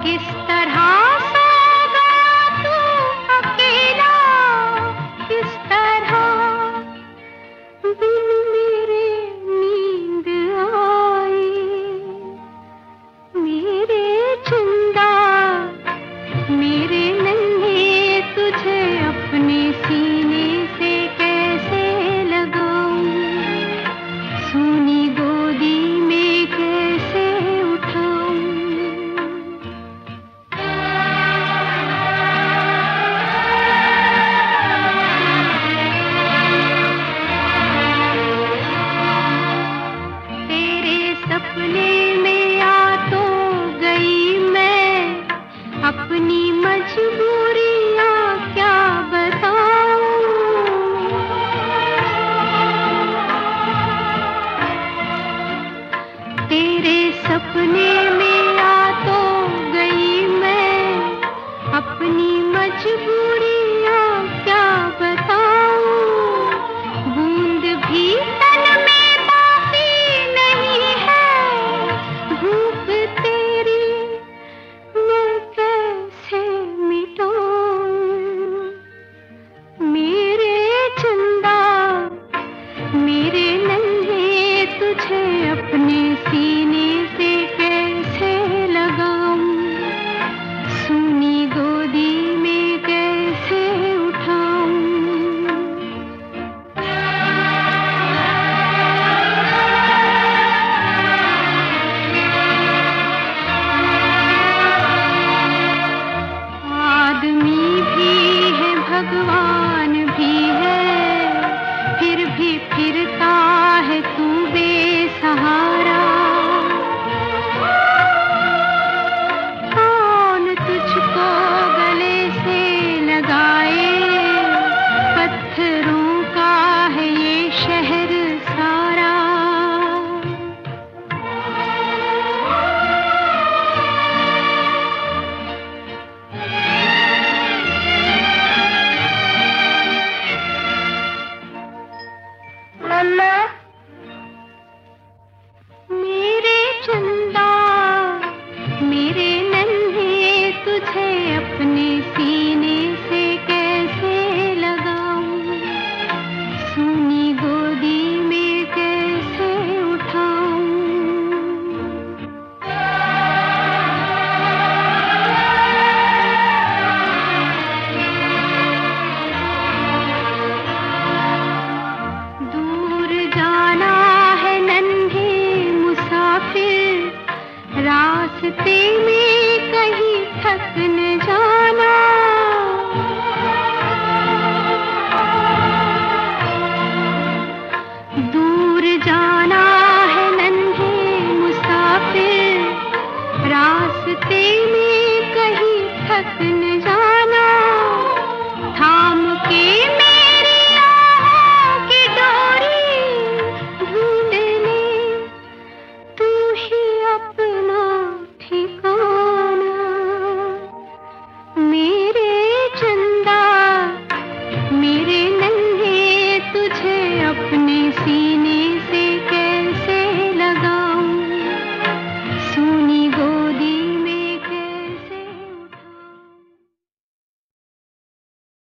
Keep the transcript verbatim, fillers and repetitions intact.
किस तरह सो गया तू अकेला, किस तरह बिन मेरे नींद आई। मेरे चंदा मेरे नन्हे तुझे अपने सीने से कैसे लगाऊं, सोनी गोदी में कैसे उठाऊं। तेरे सपने में आ तो गई मैं, अपनी मजबूरियां क्या बताऊं। तेरे सपने में आ तो गई मैं, अपनी मजबूरियां क्या बताऊं। बूंद भी तन में बाकी नहीं है, धूप तेरी मैं कैसे मिटाऊं। मेरे चंदा मेरे नन्हे तुझे अपने सीने से कैसे लगाऊं, सोनी गोदी में कैसे उठाऊं। आदमी भी है भगवान भी है, फिर भी फिरता है तू बेसहारा। कौन तुझको गले से लगाए, पत्थरों का है ये शहर सारा। मम्मा मेरे चंदा मेरे नन्हे तुझे अपने सीने से कैसे लगाऊं, सोनी गोदी में कैसे उठाऊं। दूर जाना है नन्हे मुसाफिर, रास्ते में कहीं थक न